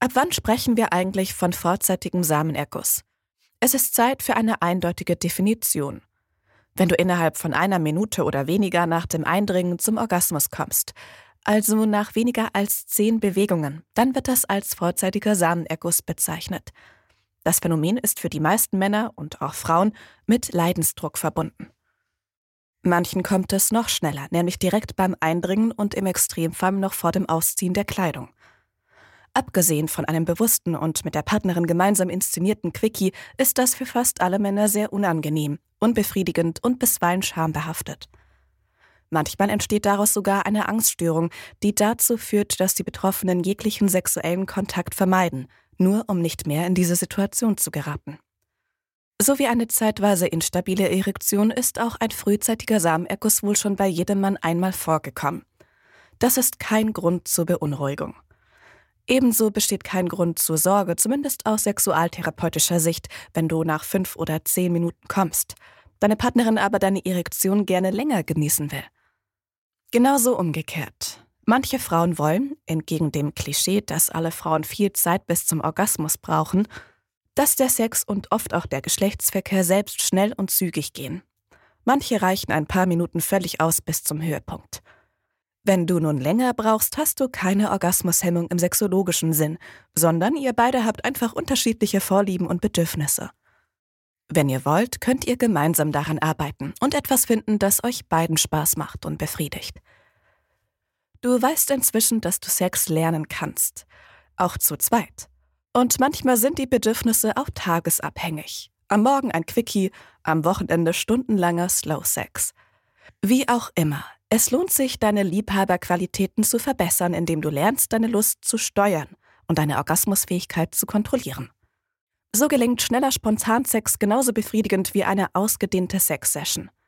Ab wann sprechen wir eigentlich von vorzeitigem Samenerguss? Es ist Zeit für eine eindeutige Definition. Wenn du innerhalb von 1 Minute oder weniger nach dem Eindringen zum Orgasmus kommst, also nach weniger als 10 Bewegungen, dann wird das als vorzeitiger Samenerguss bezeichnet. Das Phänomen ist für die meisten Männer und auch Frauen mit Leidensdruck verbunden. Manchen kommt es noch schneller, nämlich direkt beim Eindringen und im Extremfall noch vor dem Ausziehen der Kleidung. Abgesehen von einem bewussten und mit der Partnerin gemeinsam inszenierten Quickie ist das für fast alle Männer sehr unangenehm, unbefriedigend und bisweilen schambehaftet. Manchmal entsteht daraus sogar eine Angststörung, die dazu führt, dass die Betroffenen jeglichen sexuellen Kontakt vermeiden, nur um nicht mehr in diese Situation zu geraten. So wie eine zeitweise instabile Erektion ist auch ein frühzeitiger Samenerguss wohl schon bei jedem Mann einmal vorgekommen. Das ist kein Grund zur Beunruhigung. Ebenso besteht kein Grund zur Sorge, zumindest aus sexualtherapeutischer Sicht, wenn du nach 5 oder 10 Minuten kommst, deine Partnerin aber deine Erektion gerne länger genießen will. Genauso umgekehrt. Manche Frauen wollen, entgegen dem Klischee, dass alle Frauen viel Zeit bis zum Orgasmus brauchen, dass der Sex und oft auch der Geschlechtsverkehr selbst schnell und zügig gehen. Manche reichen ein paar Minuten völlig aus bis zum Höhepunkt. Wenn du nun länger brauchst, hast du keine Orgasmushemmung im sexologischen Sinn, sondern ihr beide habt einfach unterschiedliche Vorlieben und Bedürfnisse. Wenn ihr wollt, könnt ihr gemeinsam daran arbeiten und etwas finden, das euch beiden Spaß macht und befriedigt. Du weißt inzwischen, dass du Sex lernen kannst, auch zu zweit. Und manchmal sind die Bedürfnisse auch tagesabhängig. Am Morgen ein Quickie, am Wochenende stundenlanger Slow Sex. Wie auch immer. Es lohnt sich, deine Liebhaberqualitäten zu verbessern, indem du lernst, deine Lust zu steuern und deine Orgasmusfähigkeit zu kontrollieren. So gelingt schneller Spontansex genauso befriedigend wie eine ausgedehnte Sexsession.